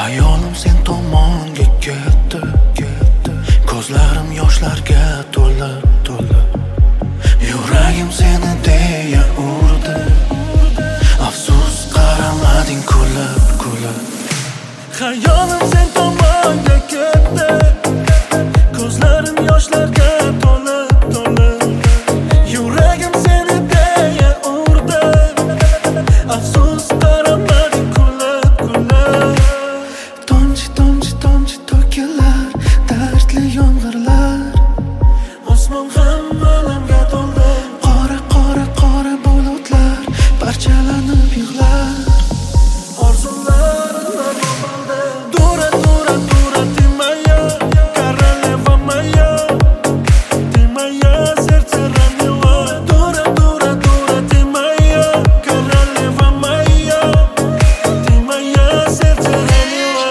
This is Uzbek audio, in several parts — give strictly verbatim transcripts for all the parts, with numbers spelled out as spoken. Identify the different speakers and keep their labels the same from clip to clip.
Speaker 1: Xayolim sen tomonga ketdi, ketdi. Ko'zlarim yoshlarga to'lib, to'lib. Yuragim seni deya urdi. Afsus qaramading kulib, kulib.
Speaker 2: Xayolim sen tomonga ketdi. Ko'zlarim yoshlarga to'lib, to'lib. Yuragim seni deya urdi. Afsus qaramading kulib, kulib.
Speaker 1: Tomchi, tomchi, tomchi to'kilar, dardli yomg'irlar.
Speaker 2: Osmon ham alamga to'ldi.
Speaker 1: Qora, qora, qora bulutlar parchalanib yig'lar.
Speaker 2: Orzularim bo'ldi. Dura, dura, dura timaya, королева моя. Timaya, сердце ранила. Dura, dura, dura timaya, королева моя. Timaya, сердце ранила.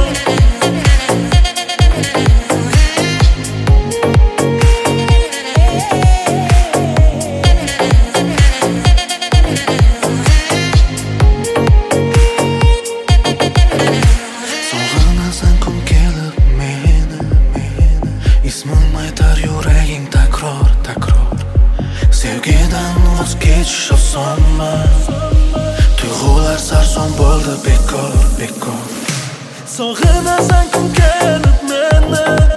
Speaker 1: Sog'inasan kun kelib meni, meni. Ismim aytar yuraging takror, takror. Sevgidan voz kechish osonmi? Tuyg'ular sarson bo'ldi bekor, bekor.
Speaker 2: Sog'inasan kun kelib meni.